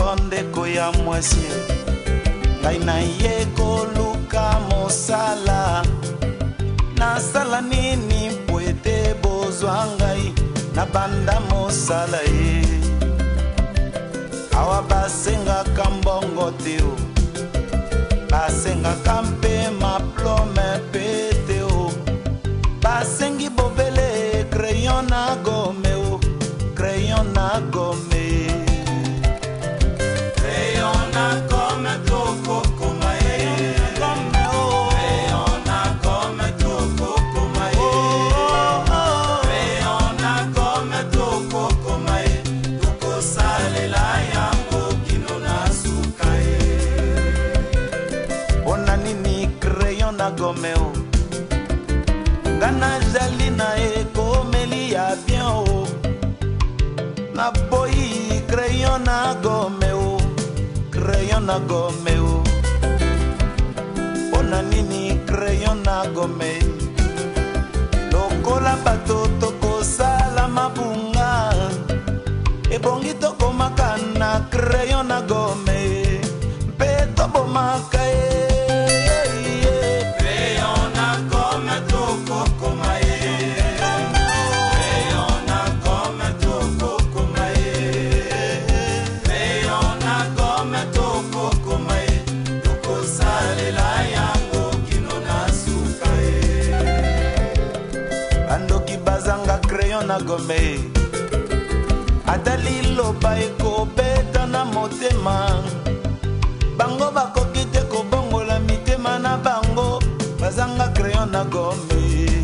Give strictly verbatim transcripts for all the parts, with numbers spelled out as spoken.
ndeko ya mwasi ngai na ye koluka mosala nasala nini po ete bozwa ngai na banda mosala ye awa basengaka mbongo te o basengaka mpe maplome mpe te o basengi bobele crayon na gome o crayon na gome crayon na gome toko koma ye gome o crayon na gome toko koma ye crayon na gome toko koma ye toko salela yango kino na suka ye ona nini crayon na gome o Gana jali na e komeli ya bien o na boyi crayon na gome o crayon na gome o ona nini crayon na gome lokola bato tokosala mabunga ebongi tokomaka na crayon na gome mpe tobomaka ye na gome atali loba ekobeta na motema bango bakoki te kobongola mitema na bango bazanga crayon na gome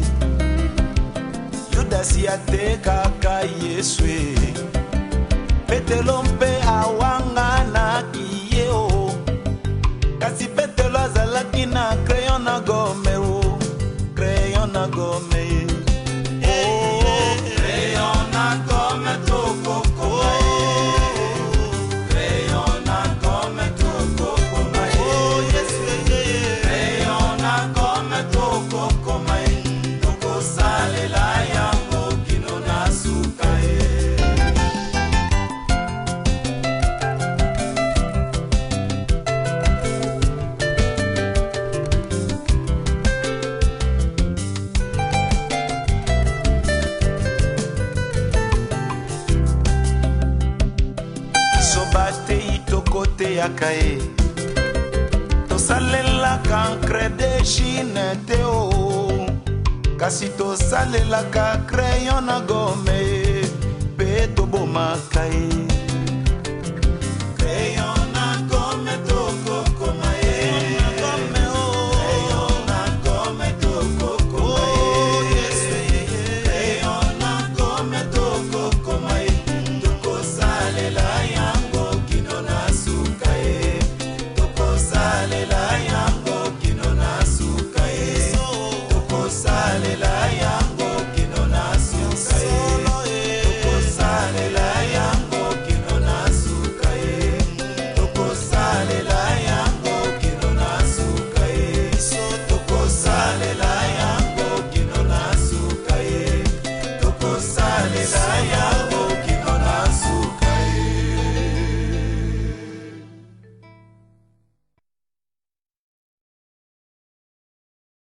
yudasi atekaka yesu petelo mpe awanga na kiye o kasi petelo azalaki na crayon na gome o crayon na gome Yakae tosalela kankre de chine te o kasi tosalela ka crayon na gome pe tobomaka ye